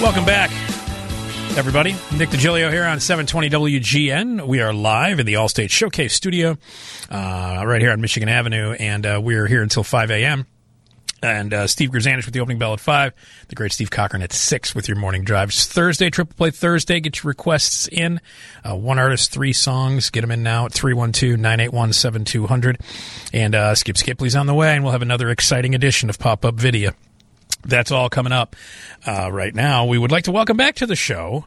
Welcome back, everybody. Nick DiGilio here on 720 WGN. We are live in the Allstate Showcase studio right here on Michigan Avenue, and we're here until 5 a.m. And Steve Grzanich with the opening bell at 5. The great Steve Cochran at 6 with your morning drive. It's Thursday, Triple Play Thursday. Get your requests in. One artist, 3 songs. Get them in now at 312-981-7200. And Skip Skipley's on the way, and we'll have another exciting edition of Pop-Up Video. That's all coming up right now. We would like to welcome back to the show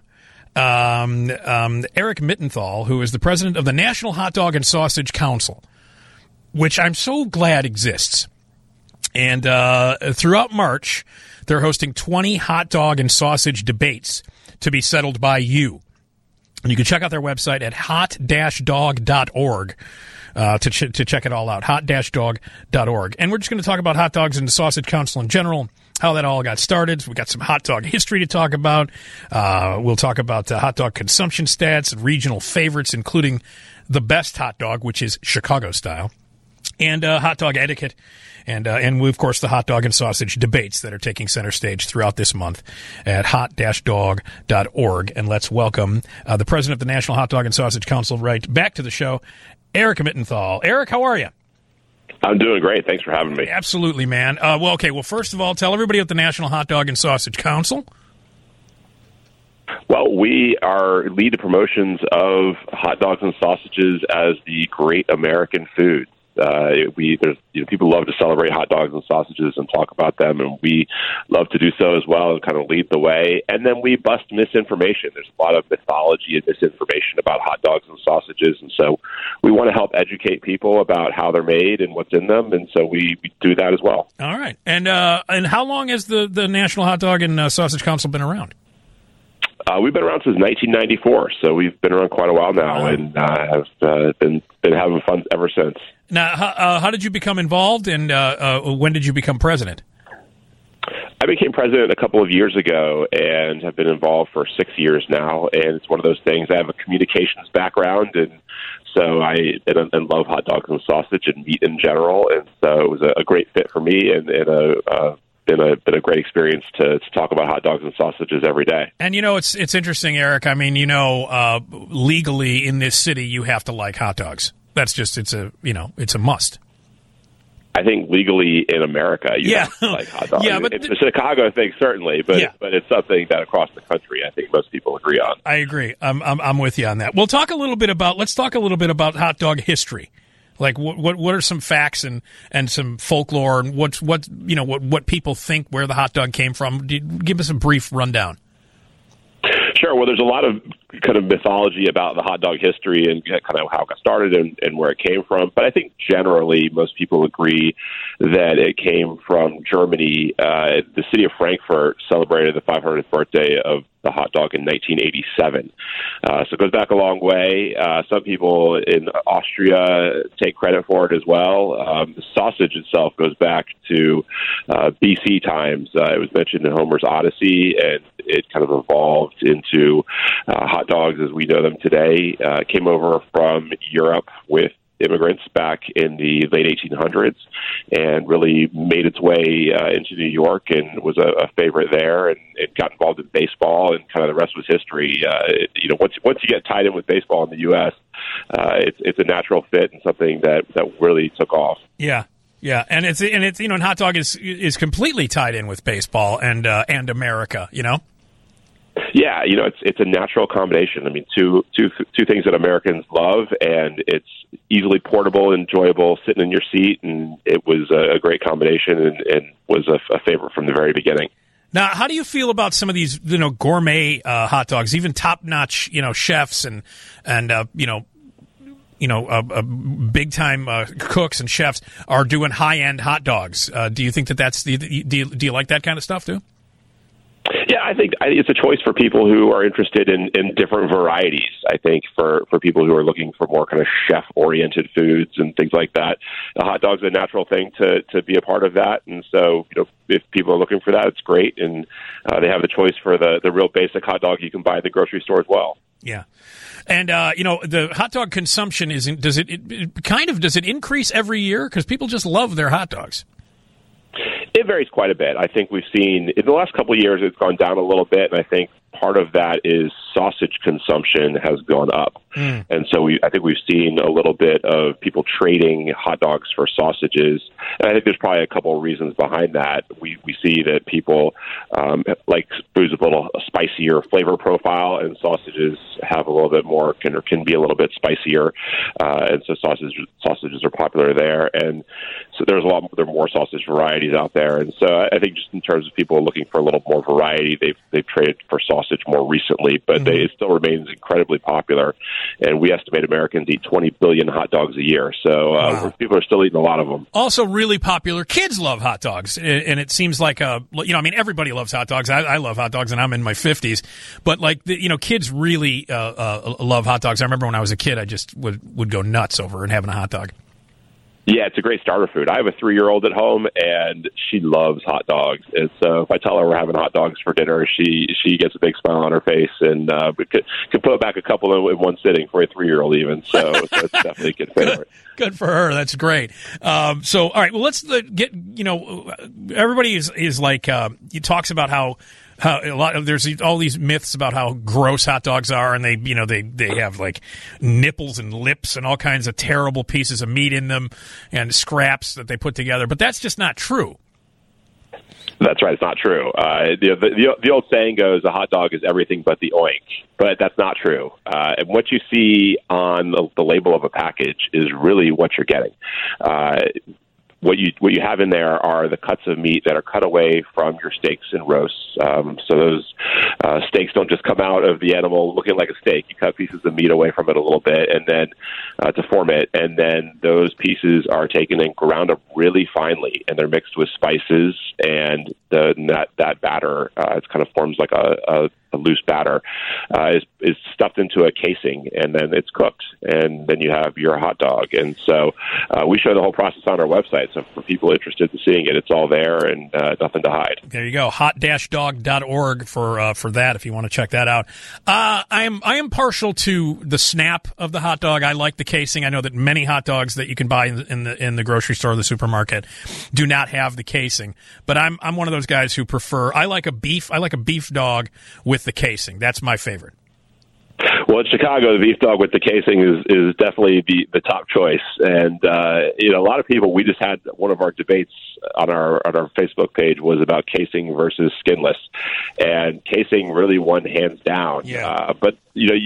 Eric Mittenthal, who is the president of the National Hot Dog and Sausage Council, which I'm so glad exists. And throughout March, they're hosting 20 hot dog and sausage debates to be settled by you. And you can check out their website at hot-dog.org. To check it all out, hot-dog.org. And we're just going to talk about Hot Dogs and the Sausage Council in general, how that all got started. So we got some hot dog history to talk about. We'll talk about hot dog consumption stats and regional favorites, including the best hot dog, which is Chicago style, and hot dog etiquette. And of course, the hot dog and sausage debates that are taking center stage throughout this month at hot-dog.org. And let's welcome the president of the National Hot Dog and Sausage Council right back to the show, Eric Mittenthal. Eric, how are you? I'm doing great. Thanks for having me. Absolutely, man. Well, first of all, tell everybody about the National Hot Dog and Sausage Council. Well, we lead the promotions of hot dogs and sausages as the great American food. People love to celebrate hot dogs and sausages and talk about them, and we love to do so as well and kind of lead the way. And then we bust misinformation. There's a lot of mythology and misinformation about hot dogs and sausages, and so we want to help educate people about how they're made and what's in them, and so we do that as well. All right. And how long has the National Hot Dog and Sausage Council been around? We've been around since 1994, so we've been around quite a while now, and have been having fun ever since. Now, how did you become involved, and when did you become president? I became president a couple of years ago and have been involved for 6 years now, and it's one of those things. I have a communications background, and so I love hot dogs and sausage and meat in general, and so it was a great fit for me, and been a great experience to talk about hot dogs and sausages every day. And it's interesting, Eric. I mean, legally in this city, you have to like hot dogs. That's just it's a must. I think legally in America, you have to like hot dogs. But it's a Chicago thing, certainly, but it's something that across the country, I think most people agree on. I agree. I'm with you on that. Let's talk a little bit about hot dog history. Like what are some facts and some folklore and what people think where the hot dog came from? Give us a brief rundown. Sure. Well, there's a lot of kind of mythology about the hot dog history and kind of how it got started and where it came from. But I think generally most people agree that it came from Germany. The city of Frankfurt celebrated the 500th birthday of the hot dog in 1987. So it goes back a long way. Some people in Austria take credit for it as well. The sausage itself goes back to BC times. It was mentioned in Homer's Odyssey, and it kind of evolved into hot dogs as we know them today. Came over from Europe with immigrants back in the late 1800s and really made its way into New York and was a favorite there, and it got involved in baseball, and kind of the rest was history. Once you get tied in with baseball in the U.S., it's a natural fit and something that really took off. Yeah. Yeah, and it's and hot dog is completely tied in with baseball and America, Yeah, it's a natural combination. I mean, two things that Americans love, and it's easily portable, enjoyable, sitting in your seat, and it was a great combination and was a favorite from the very beginning. Now, how do you feel about some of these, gourmet hot dogs, even top-notch, chefs and big time cooks and chefs are doing high-end hot dogs? Do you think do you like that kind of stuff too? Yeah, I think it's a choice for people who are interested in different varieties. I think for people who are looking for more kind of chef-oriented foods and things like that, the hot dog's a natural thing to be a part of that. And so, if people are looking for that, it's great. And they have the choice for the real basic hot dog you can buy at the grocery store as well. Yeah. And, the hot dog consumption does it increase every year? Because people just love their hot dogs. It varies quite a bit. I think we've seen in the last couple of years it's gone down a little bit, and I think part of that is sausage consumption has gone up. And so I think we've seen a little bit of people trading hot dogs for sausages. And I think there's probably a couple of reasons behind that. We see that people like foods with a little spicier flavor profile, and sausages have a little bit more, can be a little bit spicier. And so sausages are popular there. And so there are more sausage varieties out there. And so I think just in terms of people looking for a little more variety, they've traded for sausage more recently, but it still remains incredibly popular. And we estimate Americans eat 20 billion hot dogs a year. So people are still eating a lot of them. Also really popular. Kids love hot dogs. And it seems like, everybody loves hot dogs. I love hot dogs, and I'm in my 50s. But, kids really love hot dogs. I remember when I was a kid, I just would go nuts over and having a hot dog. Yeah, it's a great starter food. I have a 3-year-old at home, and she loves hot dogs. And so if I tell her we're having hot dogs for dinner, she gets a big smile on her face, and can put back a couple in one sitting for a 3-year-old even. So it's definitely a good favorite. Good for her. That's great. So, all right, well, let's get, everybody is like, he talks about how there's all these myths about how gross hot dogs are, and they have like nipples and lips and all kinds of terrible pieces of meat in them and scraps that they put together. But that's just not true. That's right. It's not true. The old saying goes, a hot dog is everything but the oink. But that's not true. And what you see on the label of a package is really what you're getting. What you have in there are the cuts of meat that are cut away from your steaks and roasts. So those steaks don't just come out of the animal looking like a steak. You cut pieces of meat away from it a little bit, and then to form it, and then those pieces are taken and ground up really finely, and they're mixed with spices, and that batter it kind of forms like a loose batter is stuffed into a casing, and then it's cooked, and then you have your hot dog. And so we show the whole process on our website. So for people interested in seeing it, it's all there and nothing to hide. There you go, hot-dog.org for that if you want to check that out. I am partial to the snap of the hot dog. I like the casing. I know that many hot dogs that you can buy in the grocery store or the supermarket do not have the casing, but I'm one of those guys who prefer. I like a beef dog with the casing. That's my favorite. Well, in Chicago, the beef dog with the casing is definitely the top choice. And, a lot of people, we just had one of our debates on our Facebook page was about casing versus skinless. And casing really won hands down. Yeah. But,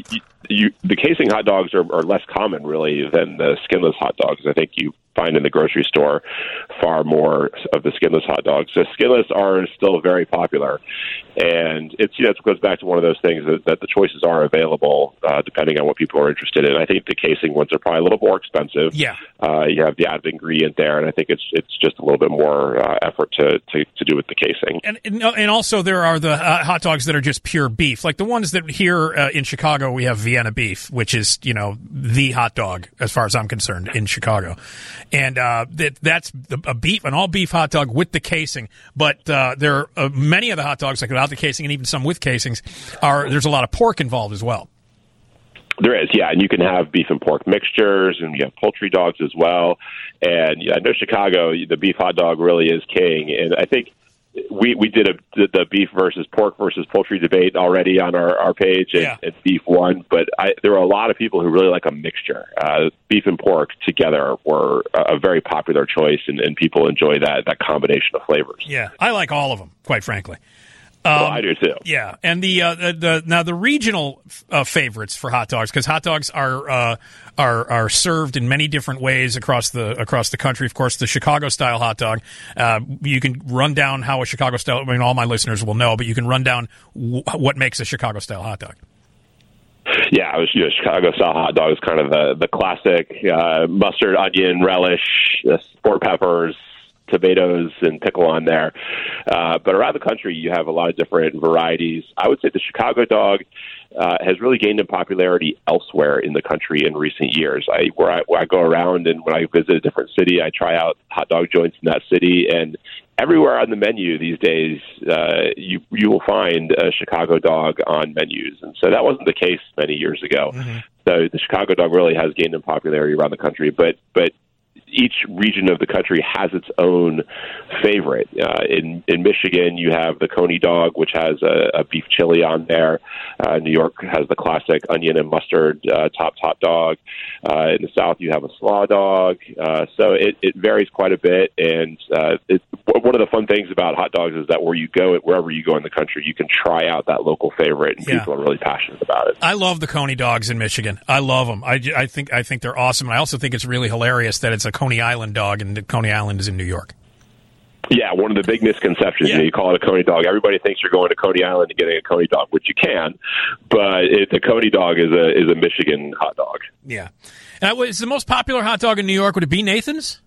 the casing hot dogs are less common, really, than the skinless hot dogs. I think you find in the grocery store far more of the skinless hot dogs. So skinless are still very popular. And it goes back to one of those things that the choices are available depending on what people are interested in. I think the casing ones are probably a little more expensive. Yeah. You have the added ingredient there, and I think it's just a little bit more effort to do with the casing. And also there are the hot dogs that are just pure beef, like the ones that here in Chicago we have Vienna beef, which is the hot dog as far as I'm concerned in Chicago, and that's an all beef hot dog with the casing. But there are many of the hot dogs like without the casing, and even some with casings there's a lot of pork involved as well. There is, yeah, and you can have beef and pork mixtures, and you have poultry dogs as well. And I know Chicago, the beef hot dog really is king. And I think we did the beef versus pork versus poultry debate already on our page, and beef won. But there were a lot of people who really like a mixture. Beef and pork together were a very popular choice, and people enjoy that combination of flavors. Yeah, I like all of them, quite frankly. Well, I do too. Yeah, and the regional favorites for hot dogs, because hot dogs are served in many different ways across the country. Of course, the Chicago style hot dog. You can run down how a Chicago style. I mean, all my listeners will know, but you can run down what makes a Chicago style hot dog. Yeah, Chicago style hot dog is kind of the classic mustard, onion, relish, sport peppers, tomatoes, and pickle on there. But around the country, you have a lot of different varieties. I would say the Chicago dog has really gained in popularity elsewhere in the country in recent years. Where I go around, and when I visit a different city, I try out hot dog joints in that city, and everywhere on the menu these days, you will find a Chicago dog on menus. And so that wasn't the case many years ago. Mm-hmm. So the Chicago dog really has gained in popularity around the country. But each region of the country has its own favorite. In Michigan, you have the Coney dog, which has a beef chili on there. New York has the classic onion and mustard top dog. In the South, you have a slaw dog. So it varies quite a bit. And one of the fun things about hot dogs is that wherever you go in the country, you can try out that local favorite, and people are really passionate about it. I love the Coney dogs in Michigan. I love them. I think they're awesome. And I also think it's really hilarious that it's a Coney Island dog, and Coney Island is in New York. Yeah, one of the big misconceptions. You call it a Coney dog. Everybody thinks you're going to Coney Island and getting a Coney dog, which you can, but the Coney dog is a Michigan hot dog. Yeah. And is the most popular hot dog in New York, would it be Nathan's?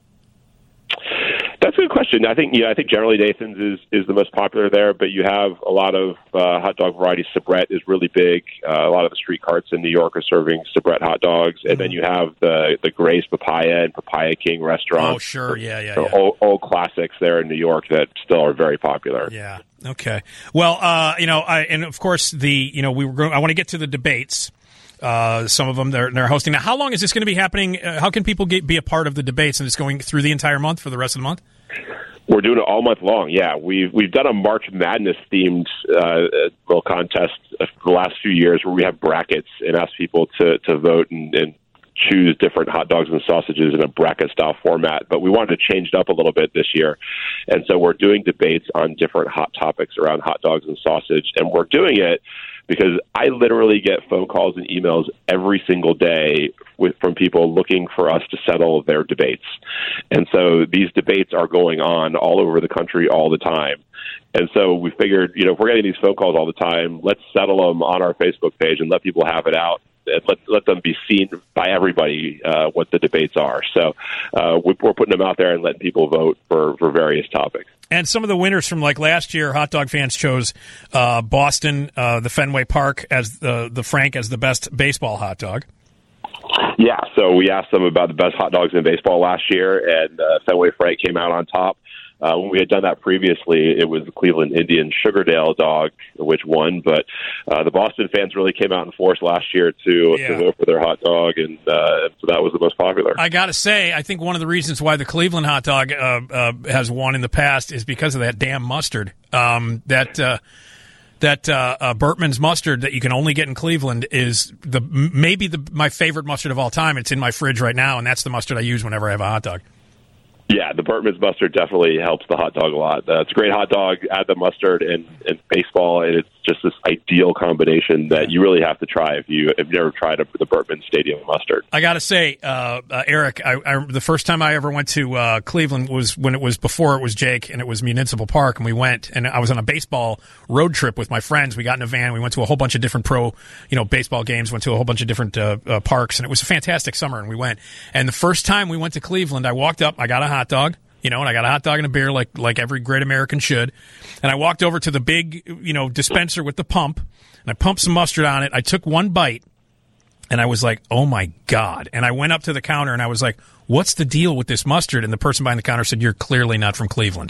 That's a good question. I think generally Nathan's is the most popular there, but you have a lot of hot dog varieties. Sabrett is really big. A lot of the street carts in New York are serving Sabrett hot dogs, and then you have the Gray's Papaya and Papaya King restaurants. Oh, sure, yeah. Old classics there in New York that still are very popular. Yeah. Okay. Well, and of course I want to get to the debates. Some of them they're hosting. Now, how long is this going to be happening? How can people be a part of the debates? And it's going through the entire month for the rest of the month? We're doing it all month long. Yeah, we've done a March Madness themed little contest for the last few years where we have brackets and ask people to vote and choose different hot dogs and sausages in a bracket style format. But we wanted to change it up a little bit this year, and so we're doing debates on different hot topics around hot dogs and sausage, and we're doing it because I literally get phone calls and emails every single day from people looking for us to settle their debates. And so these debates are going on all over the country all the time. And so we figured, if we're getting these phone calls all the time, let's settle them on our Facebook page and let people have it out. And let them be seen by everybody what the debates are. So we're putting them out there and letting people vote for various topics. And some of the winners from like last year, hot dog fans chose Boston, the Fenway Park as the Frank as the best baseball hot dog. Yeah, so we asked them about the best hot dogs in baseball last year, and Fenway Frank came out on top. When we had done that previously, it was the Cleveland Indians Sugardale dog, which won. But the Boston fans really came out in force last year to vote for their hot dog, and so that was the most popular. I got to say, I think one of the reasons why the Cleveland hot dog has won in the past is because of that damn mustard. That Burtman's mustard that you can only get in Cleveland is my favorite mustard of all time. It's in my fridge right now, and that's the mustard I use whenever I have a hot dog. Yeah, the Burtman's mustard definitely helps the hot dog a lot. It's a great hot dog. Add the mustard and baseball, and it's just this ideal combination that you really have to try if you've never tried the Burtman Stadium mustard. I got to say, Eric, the first time I ever went to Cleveland was when it was before it was Jake, and it was Municipal Park, and we went, and I was on a baseball road trip with my friends. We got in a van. We went to a whole bunch of different baseball games, went to a whole bunch of different parks, and it was a fantastic summer, and we went. And the first time we went to Cleveland, I walked up, I got a hot dog, and I got a hot dog and a beer like every great American should. And I walked over to the big, dispenser with the pump, and I pumped some mustard on it. I took one bite, and I was like, oh, my God. And I went up to the counter, and I was like, what's the deal with this mustard? And the person behind the counter said, you're clearly not from Cleveland.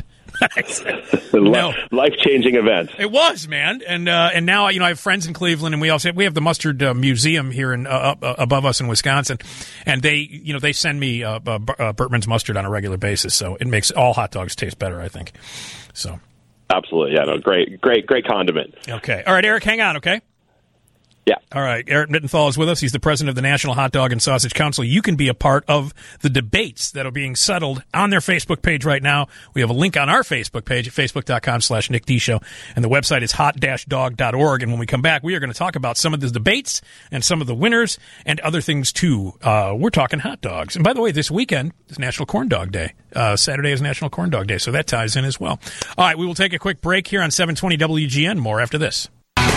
No. Life-changing event. It was, man. And now, I have friends in Cleveland, and we have the mustard museum here above us in Wisconsin, and they send me Burtman's mustard on a regular basis, so it makes all hot dogs taste better, I think. So, absolutely, yeah, no, great condiment. Okay, all right, Eric, hang on, okay. Yeah. All right. Eric Mittenthal is with us. He's the president of the National Hot Dog and Sausage Council. You can be a part of the debates that are being settled on their Facebook page right now. We have a link on our Facebook page at facebook.com/Nick D Show. And the website is hot-dog.org. And when we come back, we are going to talk about some of the debates and some of the winners and other things, too. We're talking hot dogs. And by the way, this weekend is National Corn Dog Day. Saturday is National Corn Dog Day, so that ties in as well. All right. We will take a quick break here on 720 WGN. More after this.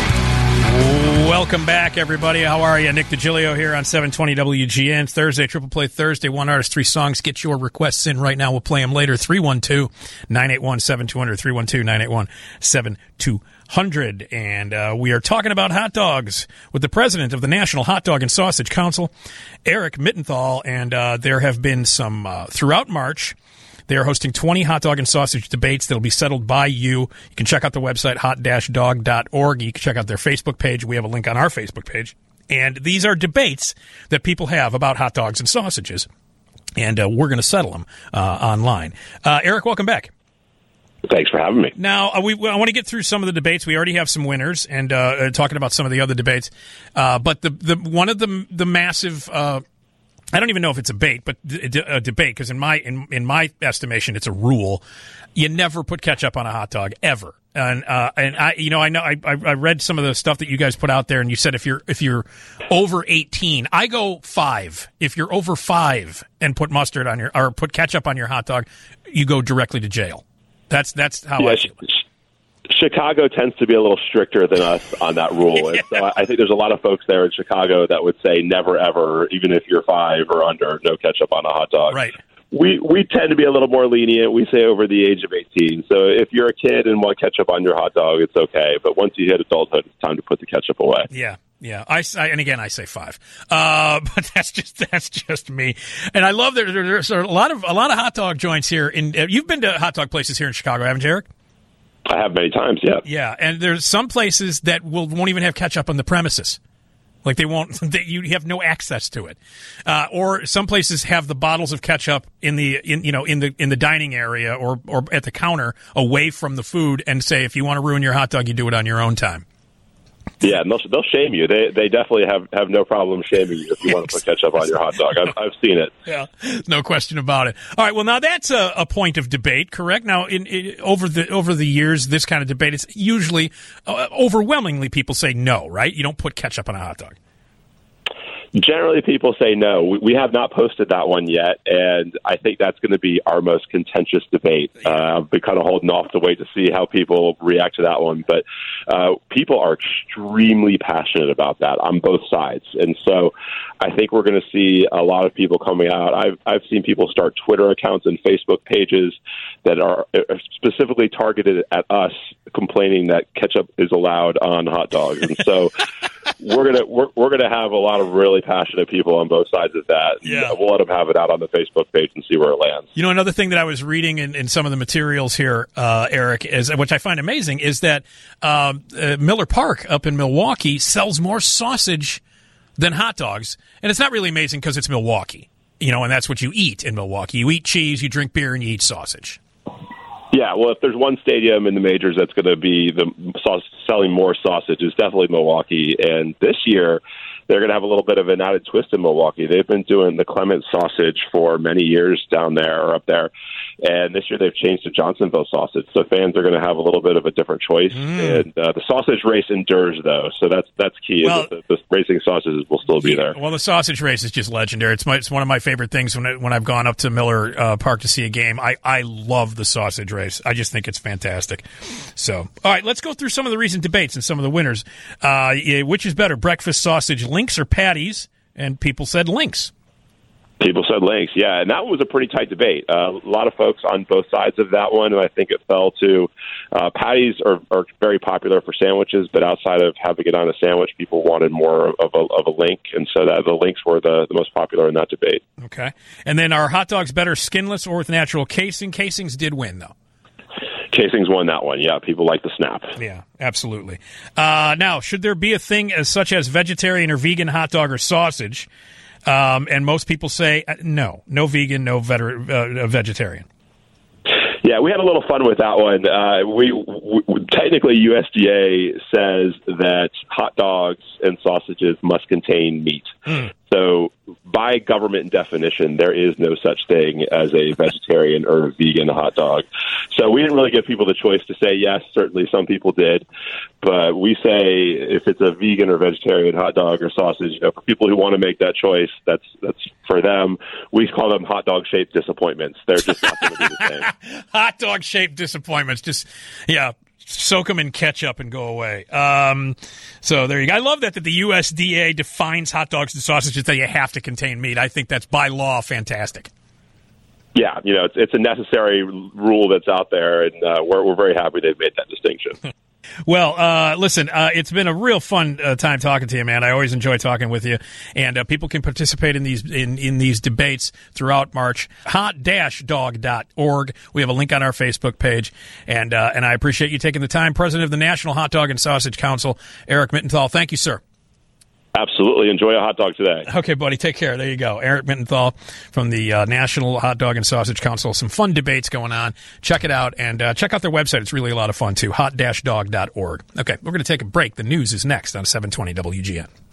Welcome back, everybody. How are you? Nick DiGilio here on 720 WGN. Thursday, Triple Play Thursday. One artist, three songs. Get your requests in right now. We'll play them later. 312-981-7200. 312-981-7200. And we are talking about hot dogs with the president of the National Hot Dog and Sausage Council, Eric Mittenthal. And there have been some throughout March. They are hosting 20 hot dog and sausage debates that will be settled by you. You can check out the website, hot-dog.org. You can check out their Facebook page. We have a link on our Facebook page. And these are debates that people have about hot dogs and sausages. and we're going to settle them online. Eric, welcome back. Thanks for having me. Now, I want to get through some of the debates. We already have some winners, and talking about some of the other debates. But the one of the massive, I don't even know if it's a debate, but a debate, because in my estimation, it's a rule. You never put ketchup on a hot dog ever. And I read some of the stuff that you guys put out there, and you said if you're over 18, I go 5. If you're over 5 and put mustard on or put ketchup on your hot dog, you go directly to jail. That's how I feel. Chicago tends to be a little stricter than us on that rule. And so I think there's a lot of folks there in Chicago that would say never, ever, even if you're 5 or under, no ketchup on a hot dog. Right. We tend to be a little more lenient. We say over the age of 18. So if you're a kid and want ketchup on your hot dog, it's okay. But once you hit adulthood, it's time to put the ketchup away. Yeah. I say 5. But that's just me. And I love that there's a lot of hot dog joints here. You've been to hot dog places here in Chicago, haven't you, Eric? I have many times, yeah. Yeah, and there's some places that won't even have ketchup on the premises. Like they won't, you have no access to it. Or some places have the bottles of ketchup in the dining area or at the counter away from the food, and say if you want to ruin your hot dog, you do it on your own time. Yeah, and they'll shame you. They definitely have no problem shaming you if you want to put ketchup on your hot dog. I've seen it. Yeah, no question about it. All right, well, now that's a point of debate, correct? Now, over the years, this kind of debate, it's usually overwhelmingly people say no, right? You don't put ketchup on a hot dog. Generally, people say no. We have not posted that one yet, and I think that's going to be our most contentious debate. I've been kind of holding off to wait to see how people react to that one, but people are extremely passionate about that on both sides, and so I think we're going to see a lot of people coming out. I've seen people start Twitter accounts and Facebook pages that are specifically targeted at us, complaining that ketchup is allowed on hot dogs, and so we're gonna have a lot of really passionate people on both sides of that. Yeah. We'll let them have it out on the Facebook page and see where it lands. You know, another thing that I was reading in some of the materials here, Eric, which I find amazing, is that Miller Park up in Milwaukee sells more sausage than hot dogs. And it's not really amazing because it's Milwaukee, and that's what you eat in Milwaukee. You eat cheese, you drink beer, and you eat sausage. Yeah, well, if there's one stadium in the majors that's going to be selling more sausage, it's definitely Milwaukee. And this year, they're going to have a little bit of an added twist in Milwaukee. They've been doing the Clement sausage for many years down there or up there. And this year they've changed to Johnsonville sausage. So fans are going to have a little bit of a different choice. And the sausage race endures, though. So that's key. Well, the racing sausages will still be there. Well, the sausage race is just legendary. It's one of my favorite things when I've gone up to Miller Park to see a game. I love the sausage race. I just think it's fantastic. So, all right, let's go through some of the recent debates and some of the winners. Which is better, breakfast sausage, links or patties? And people said links. People said links, yeah, and that was a pretty tight debate. A lot of folks on both sides of that one, and I think it fell to patties are very popular for sandwiches, but outside of having it on a sandwich, people wanted more of a link, and so the links were the most popular in that debate. Okay, and then are hot dogs better skinless or with natural casing? Casings did win, though. Casings won that one, yeah. People like the snap. Yeah, absolutely. Now, should there be a thing such as vegetarian or vegan hot dog or sausage? And most people say no vegan, no vegetarian. Yeah, we had a little fun with that one. We technically USDA says that hot dogs and sausages must contain meat. So by government definition, there is no such thing as a vegetarian or a vegan hot dog. So we didn't really give people the choice to say yes. Certainly some people did. But we say if it's a vegan or vegetarian hot dog or sausage, for people who want to make that choice, that's for them. We call them hot dog-shaped disappointments. They're just not going to be the same. Hot dog-shaped disappointments. Just, soak them in ketchup and go away. So there you go. I love that the USDA defines hot dogs and sausages that you have to contain meat. I think that's by law fantastic. Yeah, it's a necessary rule that's out there, and we're very happy they've made that distinction. Well, listen, it's been a real fun time talking to you, man. I always enjoy talking with you, and people can participate in these debates throughout March. hot-dog.org. We have a link on our Facebook page, and I appreciate you taking the time. President of the National Hot Dog and Sausage Council, Eric Mittenthal. Thank you, sir. Absolutely. Enjoy a hot dog today. Okay, buddy. Take care. There you go. Eric Mittenthal from the National Hot Dog and Sausage Council. Some fun debates going on. Check it out, and check out their website. It's really a lot of fun, too. hot-dog.org. Okay, we're going to take a break. The news is next on 720 WGN.